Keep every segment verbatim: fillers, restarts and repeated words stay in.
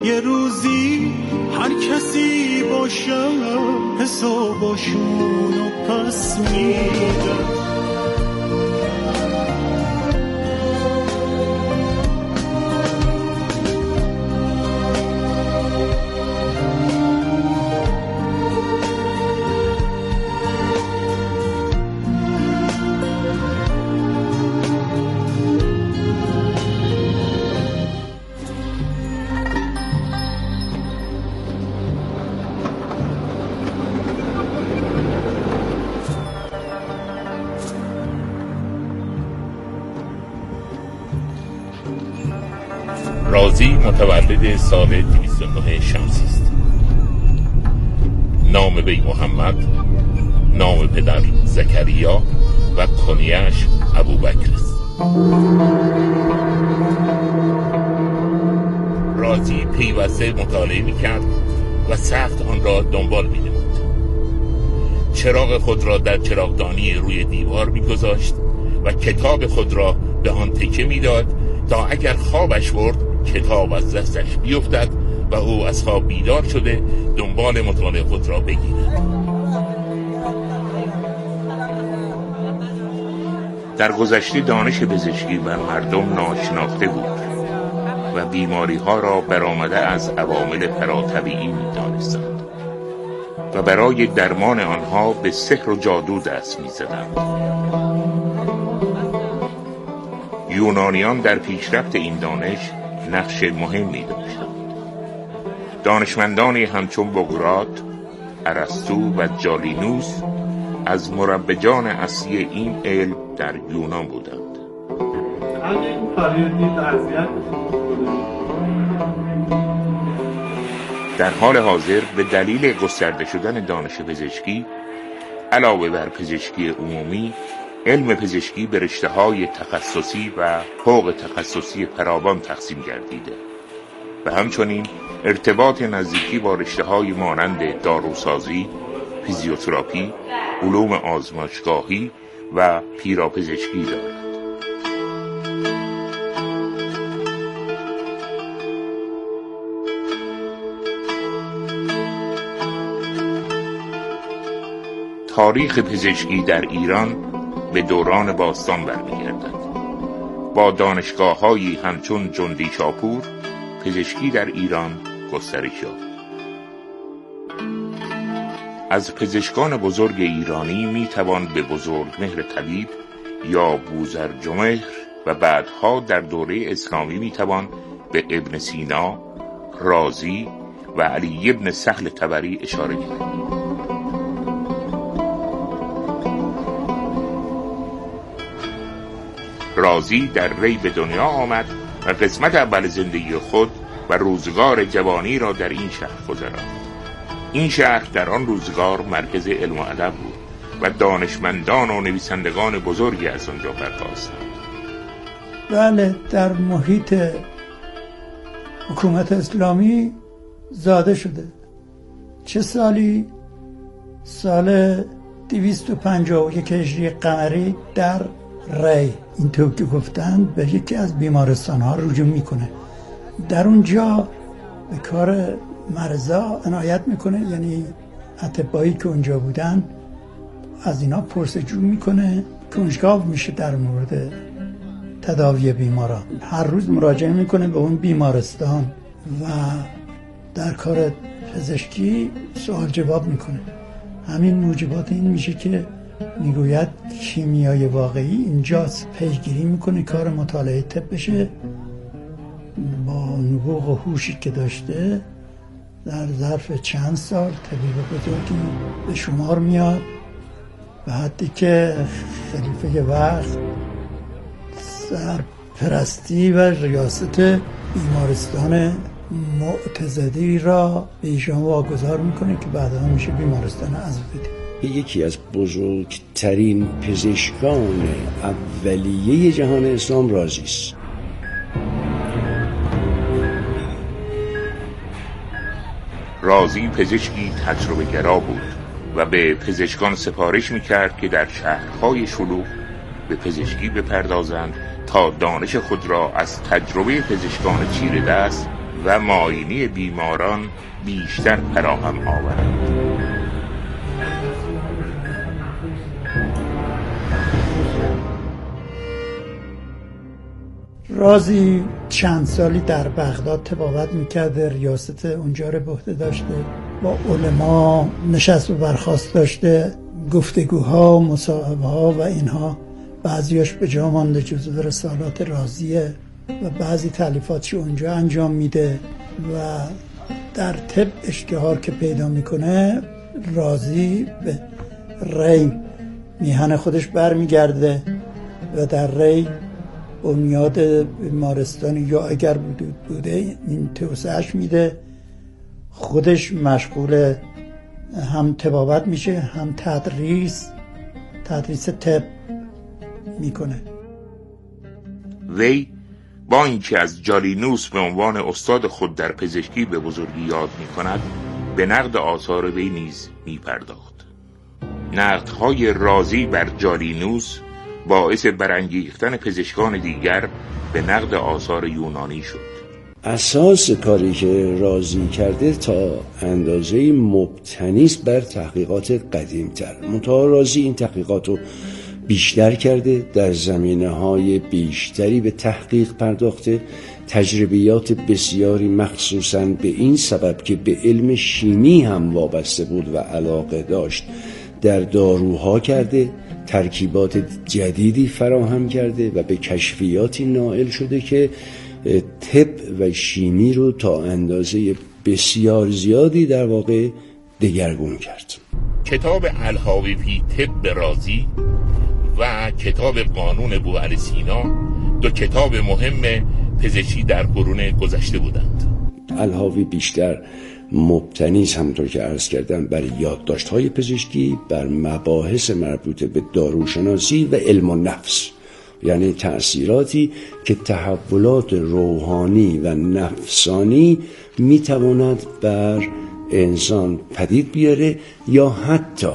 یه روزی هر کسی باشه حساباشونو پس میده. رازی متولد سال دویست و نه شمسی است. نام وی محمد، نام پدر زکریا و کنیه‌اش ابوبکر است. رازی پیوسته مطالعه می‌کرد و سخت آن را دنبال می‌نمود. چراغ خود را در چراغدانی روی دیوار می‌گذاشت و کتاب خود را به آن تکیه می‌داد تا اگر خوابش برد کتاب از دستش بیفتد و او از خواب بیدار شده دنبال مطالعه خود را بگیرد. در گذشته دانش پزشکی بر مردم ناشناخته بود و بیماری ها را برآمده از عوامل پراطبیعی می‌دانستند و برای درمان آنها به سحر و جادو دست می‌زدند. یونانیان در پیشرفت این دانش نقش مهمی داشتند. دانشمندانی همچون بوقراط، ارسطو و جالینوس از مربجان اصلی این علم در یونان بودند. در حال حاضر به دلیل گسترده شدن دانش پزشکی علاوه بر پزشکی عمومی، علم پزشکی به رشته‌های تخصصی و فوق تخصصی فراوان تقسیم گردیده و همچنین ارتباط نزدیکی با رشته‌های مانند داروسازی، فیزیوتراپی، علوم آزمایشگاهی و پیراپزشکی دارد. تاریخ پزشکی در ایران به دوران باستان برمیگردد. با دانشگاه‌هایی همچون جندی شاپور، پزشکی در ایران گسترش یافت. از پزشکان بزرگ ایرانی میتوان به بزرگمهر طبیب یا بوذرجمهر و بعدها در دوره اسلامی میتوان به ابن سینا، رازی و علی ابن سهل طبری اشاره کرد. رازی در ری به دنیا آمد و قسمت اول زندگی خود و روزگار جوانی را در این شهر گذراند. این شهر در آن روزگار مرکز علم و ادب بود و دانشمندان و نویسندگان بزرگی از آنجا برخاستند. بله، در محیط حکومت اسلامی زاده شده. چه سالی؟ سال دویست و پنجاه و یک هجری قمری در ری. اینطور که گفتن به یکی از بیمارستان ها رجوع میکنه. در اونجا به کار مرضا عنایت میکنه، یعنی اطبایی که اونجا بودن از اینا پرسجو میکنه، کنجکاو میشه در مورد تداوی بیماران. هر روز مراجعه میکنه به اون بیمارستان و در کار پزشکی سوال جواب میکنه. همین موجبات این میشه که میگوید کیمیای واقعی اینجاست. پیگیری میکنه کار مطالعه طب بشه. با نبوغ و هوشی که داشته در ظرف چند سال طبیب بزرگی به شمار میاد و حتی که خلیفه وقت سرپرستی و ریاست بیمارستان معتزدی را به ایشان واگذار میکنه که بعدا میشه بیمارستان عزیزیده. یکی از بزرگترین پزشکان اولیه جهان اسلام رازی است. رازی پزشکی تجربه گرا بود و به پزشکان سفارش میکرد که در شهرهای شلوغ به پزشکی بپردازند تا دانش خود را از تجربه پزشکان چیره دست و معاینه بیماران بیشتر فراهم آورد. رازی چند سالی در بغداد طبابت میکرده، ریاست اونجا رو به عهده داشته، با علما نشست و برخاست داشته، گفتگوها، مصاحبه ها و اینها بعضیاش به جا مانده، جزو رسالات رازیه و بعضی تالیفاتش اونجا انجام میده و در طب اشتهار که پیدا میکنه رازی به ری میهن خودش برمیگرده و در ری بنیاد بیمارستانی یا اگر بوده این توسعهش میده، خودش مشغول هم طبابت میشه هم تدریس تدریس طب میکنه. وی با اینکه از جالینوس به عنوان استاد خود در پزشکی به بزرگی یاد میکند، به نقد آثار وی نیز میپرداخت. نقدهای رازی بر جالینوس باعث برانگیختن پزشکان دیگر به نقد آثار یونانی شد. اساس کاری که رازی کرده تا اندازه مبتنی است بر تحقیقات قدیم‌تر. منتها رازی این تحقیقات رو بیشتر کرده، در زمینه‌های بیشتری به تحقیق پرداخته، تجربیات بسیاری مخصوصاً به این سبب که به علم شیمی هم وابسته بود و علاقه داشت در داروها کرده، ترکیبات جدیدی فراهم کرده و به کشفیاتی نائل شده که طب و شیمی رو تا اندازه بسیار زیادی در واقع دگرگون کرد. کتاب الحاوی فی طب رازی و کتاب قانون بوعلی سینا دو کتاب مهم پزشکی در قرون گذشته بودند. الحاوی بیشتر مبتنی است همونطور که عرض کردم بر یادداشت‌های پزشکی، بر مباحث مربوط به داروشناسی و علم و نفس، یعنی تأثیراتی که تحولات روحانی و نفسانی میتواند بر انسان پدید بیاره یا حتی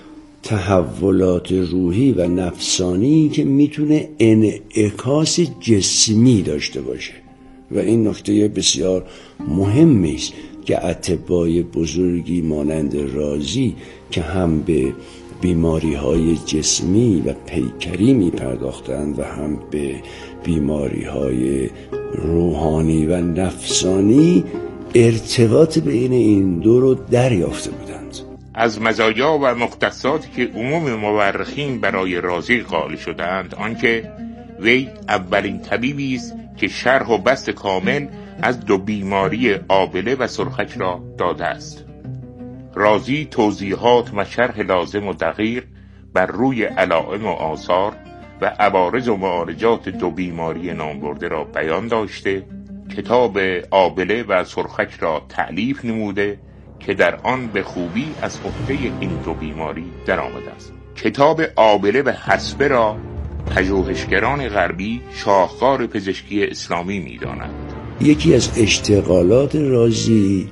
تحولات روحی و نفسانی که میتونه انعکاس جسمی داشته باشه. و این نکته بسیار مهمی است که اطبای بزرگی مانند رازی که هم به بیماری‌های جسمی و پیکری می پرداختند و هم به بیماری‌های روحانی و نفسانی ارتباط بین این دو رو دریافته بودند. از مزایا و مختصاتی که عموم مورخین برای رازی قائل شدند آنکه وی اولین طبیبی است که شرح و بسط کامل از دو بیماری آبله و سرخک را داده است. رازی توضیحات و شرح لازم و دقیق بر روی علائم و آثار و عوارض و معالجات دو بیماری نامبرده را بیان داشته، کتاب آبله و سرخک را تألیف نموده که در آن به خوبی از عهده این دو بیماری در آمده است. کتاب آبله و حصبه را پژوهشگران غربی شاهکار پزشکی اسلامی می‌دانند. یکی از اشتغالات رازی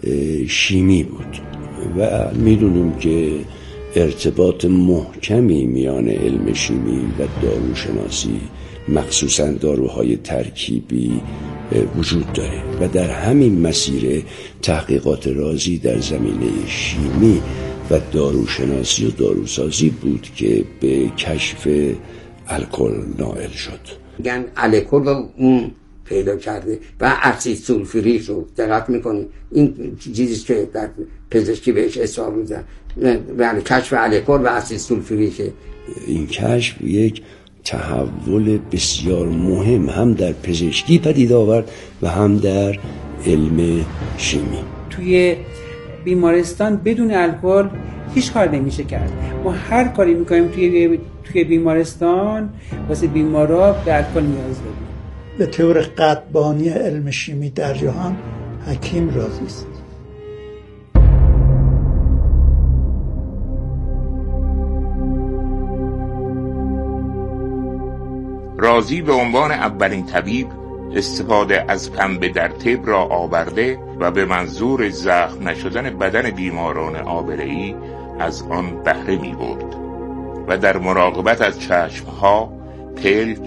شیمی بود و میدونیم که ارتباط محکمی میان علم شیمی و داروشناسی مخصوصا داروهای ترکیبی وجود داره و در همین مسیر تحقیقات رازی در زمینه شیمی و داروشناسی و داروسازی بود که به کشف الکل نائل شد. میگن الکل رو اون پیدا کرده و اسید سولفوریک رو دقت میکنی، این چیزی که در پزشکی بهش اسم میذارن، یعنی کشف الکل و اسید سولفوریک. این کشف یک تحول بسیار مهم هم در پزشکی پدید آورد و هم در علم شیمی. توی بیمارستان بدون الکل هیچ کار نمیشه کرد. ما هر کاری میکنیم توی توی بیمارستان واسه بیمارا به الکل نیاز داریم. به طور قطبانی علم شیمی در جهان حکیم رازی است. رازی به عنوان اولین طبیب استفاده از پنبه در طب را آورده و به منظور زخم نشدن بدن بیماران آبله‌ای از آن بهره می برد و در مراقبت از چشمها، پلک،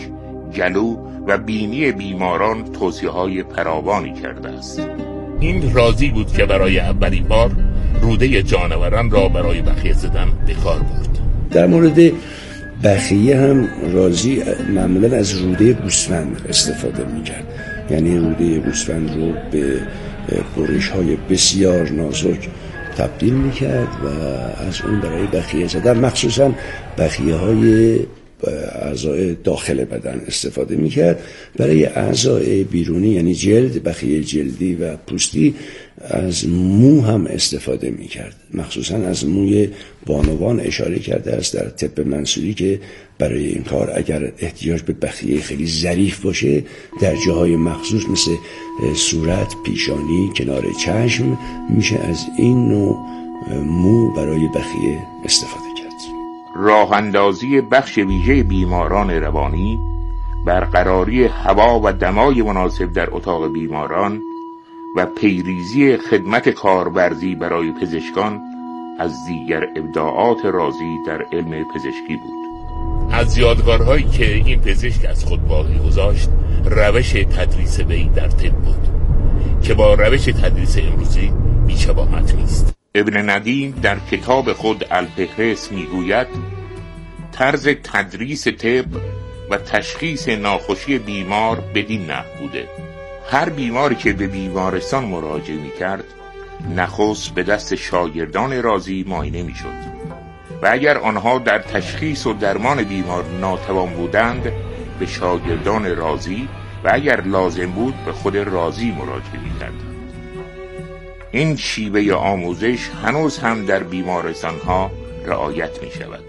گلو و بینی بیماران توصیه‌های فراوانی کرده است. این رازی بود که برای اولین بار روده جانوران را برای بخیه زدن به کار برد. در مورد بخیه هم رازی معمولا از روده گوسفند استفاده میکرد، یعنی روده گوسفند رو به برش های بسیار نازک تبدیل میکرد و از اون برای بخیه زدن، مخصوصا بخیه های اعضای داخل بدن استفاده میکرد. برای اعضای بیرونی یعنی جلد، بخیه جلدی و پوستی از مو هم استفاده میکرد، مخصوصا از موی بانوان. اشاره کرده است در طب منصوری که برای این کار اگر احتیاج به بخیه خیلی ظریف باشه، در جاهای مخصوص مثل صورت، پیشانی، کنار چشم، میشه از این نوع مو برای بخیه استفاده کرد. راه اندازی بخش ویژه بیماران روانی، برقراری هوا و دمای مناسب در اتاق بیماران و پیریزی خدمت کارورزی برای پزشکان از دیگر ابداعات رازی در علم پزشکی بود. از یادگارهایی که این پزشک از خود باقی گذاشت، روش تدریس وی در طب بود که با روش تدریس امروزی بی‌شباهت نیست. ابن ندیم در کتاب خود الفهرست میگوید طرز تدریس طب و تشخیص ناخوشی بیمار بدین نحو بوده: هر بیماری که به بیمارستان مراجعه میکرد نخست به دست شاگردان رازی معاینه میشد و اگر آنها در تشخیص و درمان بیمار ناتوان بودند به شاگردان رازی و اگر لازم بود به خود رازی مراجعه میکردند. این شیوه آموزش هنوز هم در بیمارستان ها رعایت می شود.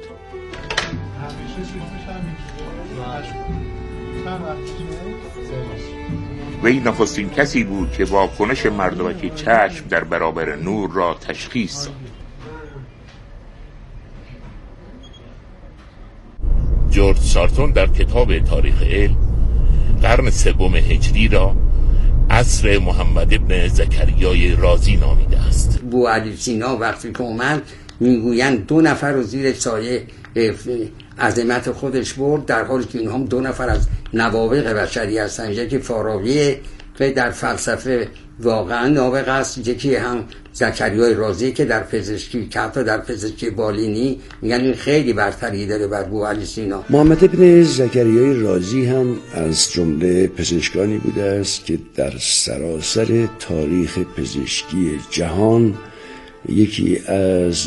وی نخستین کسی بود که واکنش مردمک چشم در برابر نور را تشخیص داد. جورج سارتون در کتاب تاریخ علم قرن سوم هجری را عصر محمد ابن زکریای رازی نامیده است. بوعلی سینا وقتی که اومد میگویند دو نفر رو زیر سایه عظمت خودش برد، در حالی که اینها هم دو نفر از نوابغ بشری هستند. یکی فارابی که در فلسفه واقعا نابغه است، یکی هم زکریای رازی که در پزشکی، که حتی در پزشکی بالینی میگن این خیلی برتری داره بر بوعلی سینا. محمد ابن زکریای رازی هم از جمله پزشکانی بوده است که در سراسر تاریخ پزشکی جهان یکی از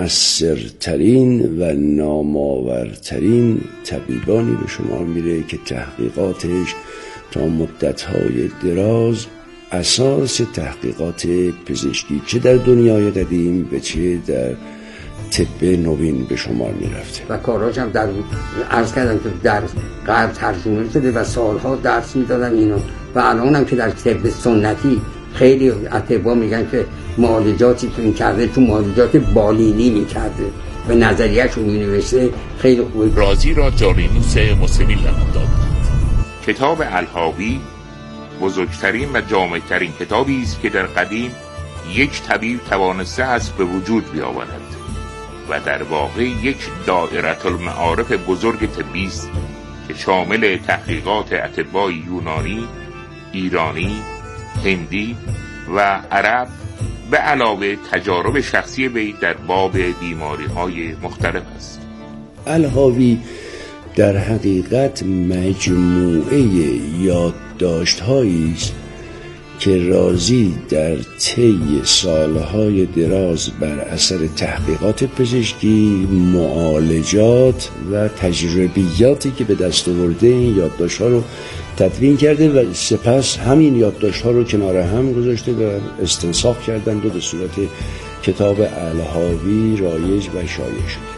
مؤثرترین و نامآورترین طبیبانی به شمار میره که تحقیقاتش تا مدت‌های دراز اساس تحقیقات پزشکی چه در دنیای قدیم و چه در طب نوین به شمار میرفته و کاراش هم در عرض کردم که در غرب ترجمه شده و سالها درس میدادن اینو و الان هم که در طب سنتی خیلی اطباء میگن که معالجاتی که این کرده تو معالجات بالینی میکرده و نظریه‌اش رو مینوشته خیلی خوبه. رازی را جالینوس مسلمی لقب دادند. کتاب الحاوی بزرگترین و جامع‌ترین کتابی است که در قدیم یک طبیب توانسته است به وجود بیاورد و در واقع یک دائره المعارف بزرگ طبی است که شامل تحقیقات اطباء یونانی، ایرانی، هندی و عرب به علاوه تجارب شخصی وی در باب بیماری‌های مختلف است. الحاوی در حقیقت مجموعه یادداشت‌هایی است که رازی در طی سالهای دراز بر اثر تحقیقات پزشکی، معالجات و تجربیاتی که به دست آورده این یادداشت‌ها رو تدوین کرده و سپس همین یادداشت‌ها رو کنار هم گذاشته و استنساخ کردند و به صورت کتاب الحاوی رایج و شایع شد.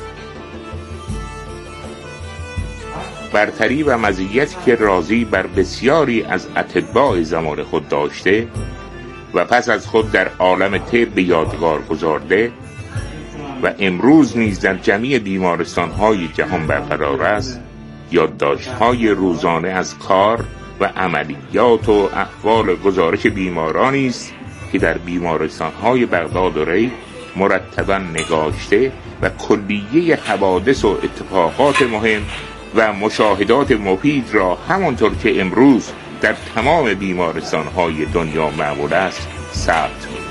برتری و مزیتی که رازی بر بسیاری از اطباء زمان خود داشته و پس از خود در عالم طب یادگار گذارده و امروز نیز در جمعی بیمارستان‌های جهان برقرار است، یادداشت‌های روزانه از کار و عملیات و احوال گزارش بیمارانی است که در بیمارستان‌های بغداد و ری مرتباً نگاشته و کلیه حوادث و اتفاقات مهم و مشاهدات مفید را همانطور که امروز در تمام بیمارستان‌های دنیا معمول است ثبت می‌کند.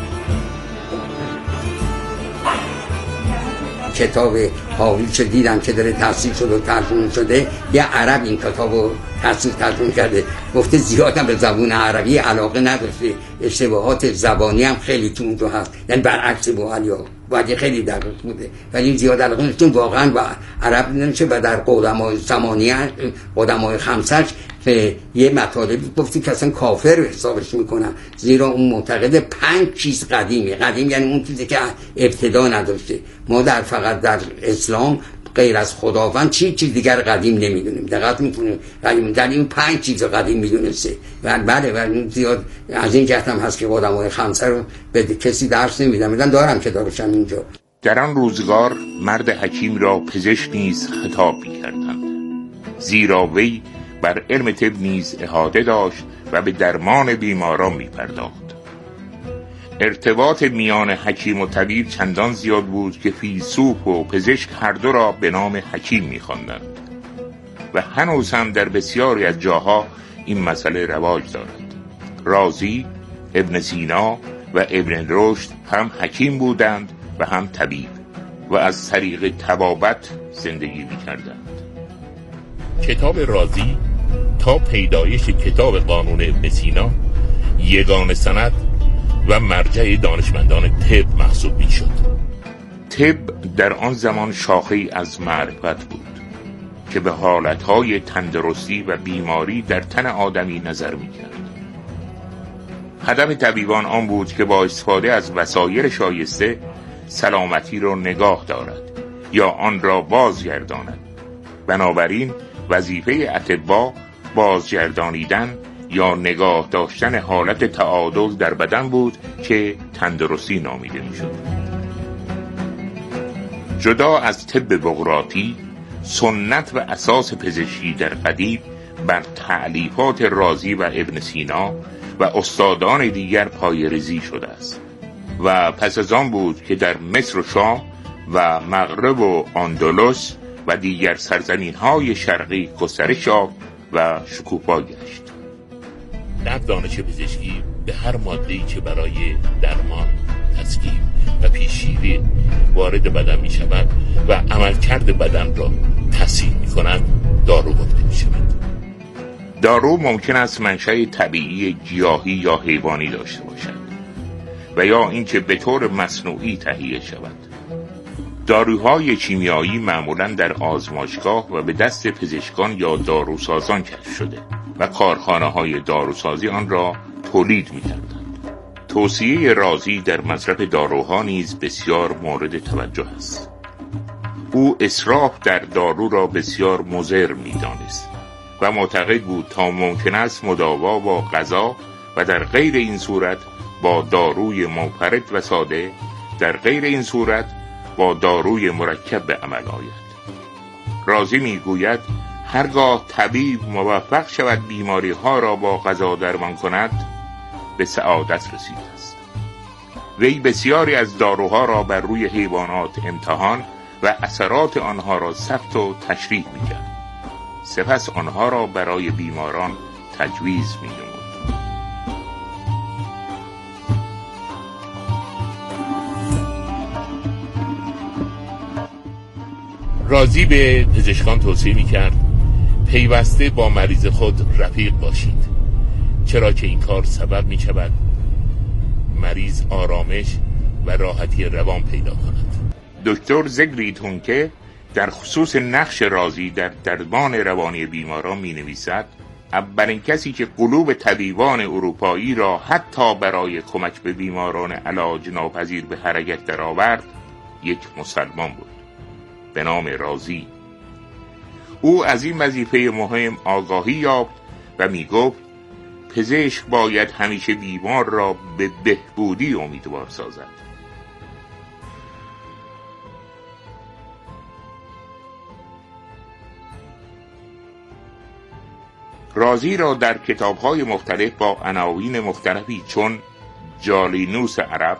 کتاب هاویچ دیدم که داره تفسیر شده و ترجمه شده، یه عرب این کتابو تفسیر ترجمه کرده، گفته زیادم به زبان عربی علاقه نداشته، اشتباهات زبانی هم خیلی تو اونجا هست، یعنی برعکس بوالیا باید خیلی دقیق بوده، ولی زیاد علاقه نداشته. واقعا با عرب نمیشه و در قدمای زمانیه قدمای خمسش به یه مطالبی گفتی که اصلا کافر حسابش میکنن، زیرا اون معتقد پنج چیز قدیمه. قدیم یعنی اون چیزی که ابتدا نداشته. ما در فقط در اسلام غیر از خداوند چی چیز دیگر قدیم نمیدونیم. دقت میکنیم قدیم در این پنج چیز قدیم میدونسته و بله ولی زیاد از این جهت هم هست که قدمای خمسه رو به کسی درس نمیدن. میدن دارم که دارشم اینجا. در آن روزگار مرد حکیم را پزشک نیز خطاب می‌کردند، زیرا وی بر علم طب نیز احاطه داشت و به درمان بیماران می‌پرداخت. ارتباط میان حکیم و طبیب چندان زیاد بود که فیلسوف و پزشک هر دو را به نام حکیم می‌خواندند و هنوز هم در بسیاری از جاها این مسئله رواج دارد. رازی، ابن سینا و ابن رشد هم حکیم بودند و هم طبیب و از طریق طبابت زندگی می‌کردند. کتاب رازی تا پیدایش کتاب قانون ابن سینا یگانه سند و مرجع دانشمندان طب محسوب می‌شد. طب در آن زمان شاخه‌ای از معرفت بود که به حالتهای تندرستی و بیماری در تن آدمی نظر می‌کرد. هدف طبیبان آن بود که با استفاده از وسایل شایسته سلامتی را نگاه دارد یا آن را بازگرداند. بنابراین وظیفه اطباء بازگردانیدن یا نگاه داشتن حالت تعادل در بدن بود که تندرستی نامیده می‌شد. جدا از طب بقراطی، سنت و اساس پزشکی در قدیم بر تألیفات رازی و ابن سینا و استادان دیگر پایه‌ریزی شده است و پس از آن بود که در مصر و شام و مغرب و اندلس و دیگر سرزمین‌های شرقی گسترش یافت و شکوفا گشت. در دانش پزشکی به هر ماده‌ای که برای درمان، تسکین و پیشگیری وارد بدن می شود و عملکرد بدن را تسهیل می کند دارو گفته می شود. دارو ممکن است منشأ طبیعی گیاهی یا حیوانی داشته باشد و یا اینکه به طور مصنوعی تهیه شود. داروهای شیمیایی معمولاً در آزمایشگاه و به دست پزشکان یا داروسازان کشف شده و کارخانه‌های داروسازی آن را تولید می‌کردند. توصیه رازی در مصرف داروها نیز بسیار مورد توجه است. او اسراف در دارو را بسیار مضر می‌دانست و معتقد بود تا ممکن است مداوا با غذا و در غیر این صورت با داروی منفرد و ساده، در غیر این صورت با داروی مرکب به عمل آید. رازی میگوید هرگاه طبیب موفق شود بیماری ها را با غذا درمان کند به سعادت رسیده است. وی بسیاری از داروها را بر روی حیوانات امتحان و اثرات آنها را ثبت و تشریح میکرد. سپس آنها را برای بیماران تجویز می‌نمود. رازی به پزشکان توصیه می‌کرد پیوسته با مریض خود رفیق باشید، چرا که این کار سبب می‌شود مریض آرامش و راحتی روان پیدا کند. دکتر زگری تونکه در خصوص نقش رازی در درمان روانی بیماران می‌نویسد اولین کسی که قلوب طبیبان اروپایی را حتی برای کمک به بیماران علاج ناپذیر به حرکت درآورد یک مسلمان بود به نام رازی. او از این وظیفه مهم آگاهی یافت و میگفت پزشک باید همیشه بیمار را به بهبودی امیدوار سازد. رازی را در کتاب‌های مختلف با عناوین مختلفی چون جالینوس عرب،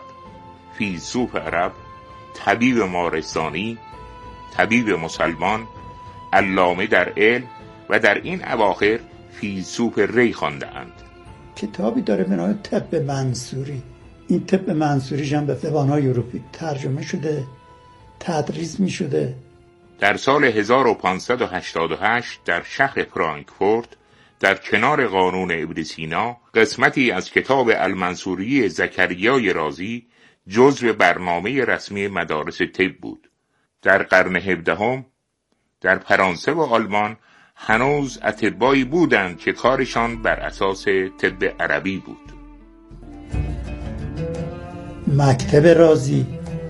فیلسوف عرب، طبیب مارستانی، طبیب مسلمان، علامه در علم و در این اواخر فیلسوف ری خوانده‌اند. کتابی داره به نام طب منصوری. این طب منصوریش هم به زبان‌های اروپی ترجمه شده، تدریس می شده. در سال هزار و پانصد و هشتاد و هشت در شهر فرانکفورت در کنار قانون ابن سینا قسمتی از کتاب المنصوری زکریای رازی جزو برنامه رسمی مدارس طب بود. در قرن هفدهم در فرانسه و آلمان هنوز اطبایی بودند که کارشان بر اساس طب عربی بود. مکتب رازی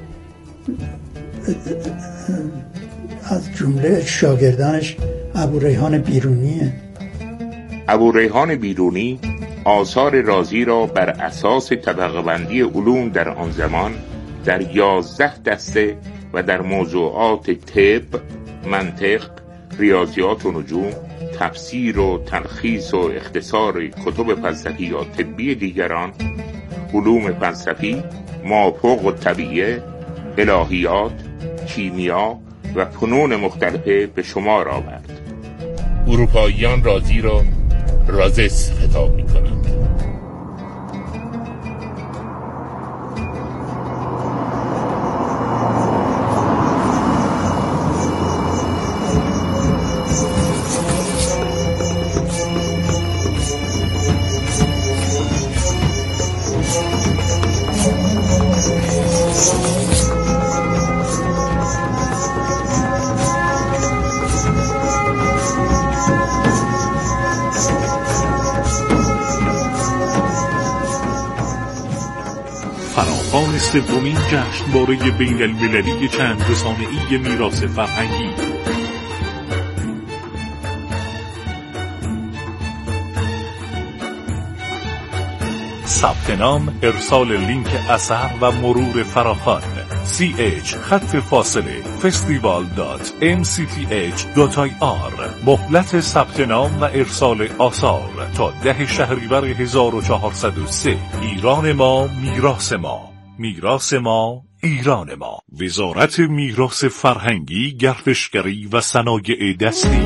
از جمله شاگردانش ابوریحان بیرونیه. ابوریحان بیرونی آثار رازی را بر اساس طبقه بندی علوم در آن زمان در یازده دسته و در موضوعات طب، منطق، ریاضیات و نجوم، تفسیر و تلخیص و اختصار کتب فلسفی یا طبی دیگران، علوم فلسفی، مافوق الطبیعه، الهیات، کیمیا و فنون مختلفه به شمار آورد. اروپاییان رازی را رازس خطاب می‌کنند. فراخوان سومین جشنواره بین المللی چند رسانه‌ای میراث فرهنگی. ثبت نام، ارسال لینک اثر و مرور فراخوان. سی اچ خط فاصله فستیوال دات ام سی تی اچ دات آی آر. مهلت ثبت نام و ارسال آثار تا ده شهریور هزار و چهارصد و سه. ایران ما، میراث ما. میراث ما، ایران ما. وزارت میراث فرهنگی، گردشگری و صنایع دستی.